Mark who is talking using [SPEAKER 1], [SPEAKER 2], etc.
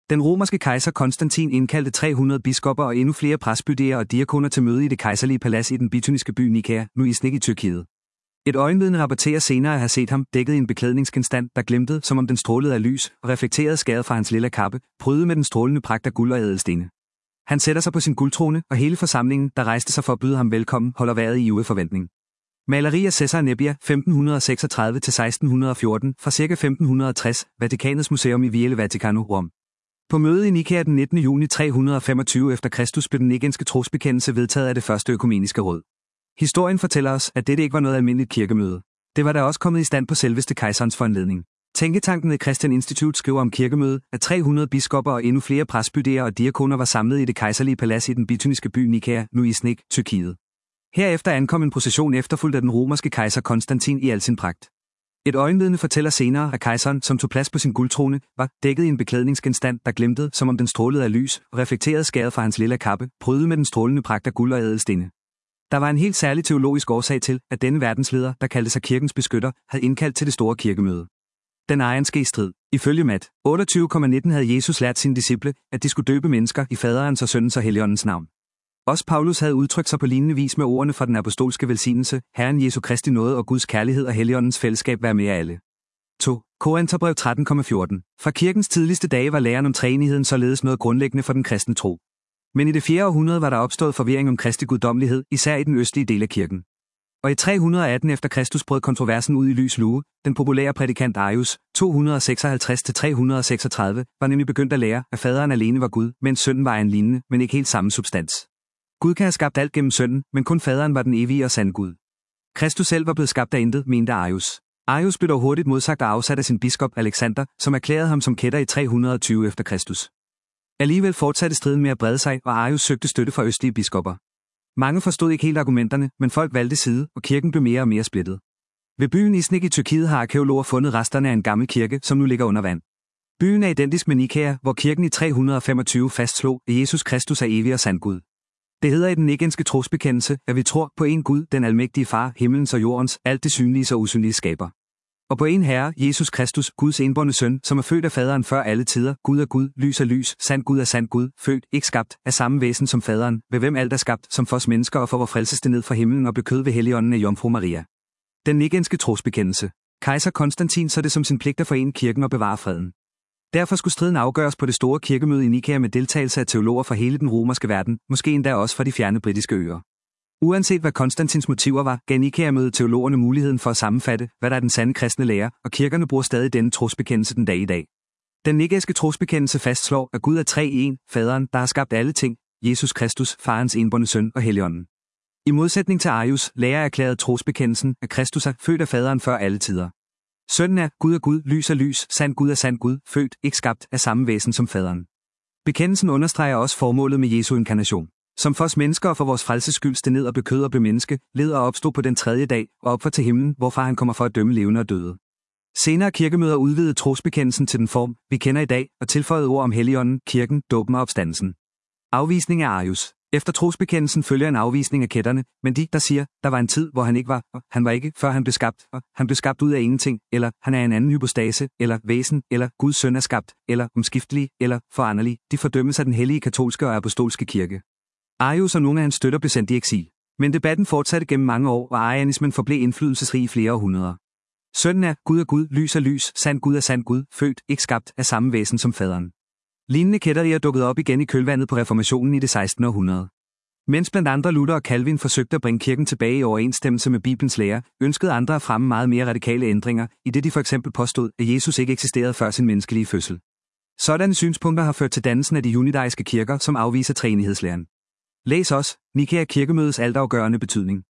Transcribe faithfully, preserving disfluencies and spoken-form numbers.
[SPEAKER 1] Den romerske kejser Konstantin indkaldte tre hundrede biskopper og endnu flere presbyterer og diakoner til møde i det kejserlige palads i den bityniske by Nikæa, nu Iznik i Tyrkiet. Et øjenvidne rapporterer senere at have set ham dækket i en beklædningsgenstand, der glimtede, som om den strålede af lys, og reflekterede skæret fra hans lilla kappe, prydet med den strålende pragt af guld og ædelstene. Han sætter sig på sin guldtrone, og hele forsamlingen, der rejste sig for at byde ham velkommen, holder vejret i ivrig forventning. Maleri af Cæsar Nebbia femten seksogtredive til seksten fjorten fra ca. femten tres, Vatikanets museum i Viale Vaticano, Rom. På mødet i Nikæa den nittende juni tre hundrede femogtyve efter Kristus blev den nikenske trosbekendelse vedtaget af det første økumeniske råd. Historien fortæller os, at dette ikke var noget almindeligt kirkemøde. Det var da også kommet i stand på selveste kejserens foranledning. Tænketanken The Christian Institute skriver om kirkemødet, at tre hundrede biskopper og endnu flere presbyterer og diakoner var samlet i det kejserlige palads i den bityniske by Nikæa, nu Iznik, Tyrkiet. Herefter ankom en procession efterfulgt af den romerske kejser Konstantin i al sin pragt. Et øjenvidne fortæller senere, at kejseren, som tog plads på sin guldtrone, var dækket i en beklædningsgenstand, der glimtede, som om den strålede af lys, og reflekterede skæret fra hans lilla kappe, prydet med den strålende pragt af guld og ædelstene. Der var en helt særlig teologisk årsag til, at denne verdensleder, der kaldte sig kirkens beskytter, havde indkaldt til det store kirkemøde. Den ejenske strid. Ifølge Mat otteogtyve nitten havde Jesus lært sine disciple, at de skulle døbe mennesker i faderens og søndens og helligåndens navn. Også Paulus havde udtrykt sig på lignende vis med ordene fra den apostolske velsignelse, Herren Jesu Kristi nåde og Guds kærlighed og helligåndens fællesskab være med jer alle. to. Korintherbrev tretten fjorten. Fra kirkens tidligste dage var læren om treenigheden således noget grundlæggende for den kristne tro. Men i det fjerde århundrede var der opstået forvirring om Kristi guddommelighed, især i den østlige del af kirken. Og i tre hundrede atten efter Kristus brød kontroversen ud i lys lue. Den populære prædikant Arius, to hundrede seksoghalvtreds til tre hundrede seksogtredive, var nemlig begyndt at lære, at faderen alene var Gud, mens sønnen var en lignende, men ikke helt samme substans. Gud kan have skabt alt gennem sønnen, men kun faderen var den evige og sande Gud. Kristus selv var blevet skabt af intet, mente Arius. Arius blev dog hurtigt modsagt og afsat af sin biskop Alexander, som erklærede ham som kætter i tre hundrede og tyve efter Kristus. Alligevel fortsatte striden med at brede sig, og Arius søgte støtte fra østlige biskopper. Mange forstod ikke helt argumenterne, men folk valgte side, og kirken blev mere og mere splittet. Ved byen Iznik i Tyrkiet har arkæologer fundet resterne af en gammel kirke, som nu ligger under vand. Byen er identisk med Nikæa, hvor kirken i tre hundrede femogtyve fastslog, at Jesus Kristus er evig og sand Gud. Det hedder i den nikenske trosbekendelse, at vi tror på en Gud, den almægtige Far, himmelens og jordens, alt det synlige og usynlige skaber. Og på en Herre, Jesus Kristus, Guds enbårne søn, som er født af faderen før alle tider, Gud er Gud, lys er lys, sand Gud er sand Gud, født, ikke skabt, af samme væsen som faderen, ved hvem alt er skabt, som for os mennesker og for vor frelseste ned fra himlen og blev kød ved helligånden af Jomfru Maria. Den nikenske trosbekendelse. Kejser Konstantin så det som sin pligt at forene kirken og bevare freden. Derfor skulle striden afgøres på det store kirkemøde i Nikæa med deltagelse af teologer fra hele den romerske verden, måske endda også fra de fjerne britiske øer. Uanset hvad Konstantins motiver var, gav Nikæa-mødet teologerne muligheden for at sammenfatte, hvad der er den sande kristne lære, og kirkerne bruger stadig denne trosbekendelse den dag i dag. Den nikæiske trosbekendelse fastslår, at Gud er tre i en, faderen, der har skabt alle ting, Jesus Kristus, farens enbårne søn og helligånden. I modsætning til Arius, lærer erklærede trosbekendelsen, at Kristus er født af faderen før alle tider. Sønnen er, Gud er Gud, lys er lys, sand Gud er sand Gud, født, ikke skabt, af samme væsen som faderen. Bekendelsen understreger også formålet med Jesu inkarnation. Som for os mennesker og for vores frelses skyld steg ned og blev kød og blev menneske, led og opstod på den tredje dag, og opfor til himlen, hvorfra han kommer for at dømme levende og døde. Senere kirkemøder udvidede trosbekendelsen til den form, vi kender i dag, og tilføjede ord om helligånden, kirken, dåben og opstandelsen. Afvisning af Arius. Efter trosbekendelsen følger en afvisning af kætterne, men de, der siger, der var en tid, hvor han ikke var, og han var ikke, før han blev skabt, og han blev skabt ud af ingenting, eller han er en anden hypostase, eller væsen, eller Guds søn er skabt, eller omskiftelig, eller foranderlig, de fordømmes af den hellige katolske og apostolske kirke. Arius og nogle af hans støtter blev sendt i eksil. Men debatten fortsatte gennem mange år, og arianismen forblev indflydelsesrig i flere århundreder. Sønnen er, Gud er Gud, lys er lys, sand Gud er sand Gud, født, ikke skabt, af samme væsen som faderen. Lignende kætterier dukkede op igen i kølvandet på reformationen i det sekstende århundrede. Mens blandt andre Luther og Calvin forsøgte at bringe kirken tilbage i overensstemmelse med Bibelens lære, ønskede andre at fremme meget mere radikale ændringer, i det de for eksempel påstod, at Jesus ikke eksisterede før sin menneskelige fødsel. Sådanne synspunkter har ført til dannelsen af de junidaiske kirker, som afviser treenighedslæren. Læs også Nikæa kirkemødets altafgørende betydning.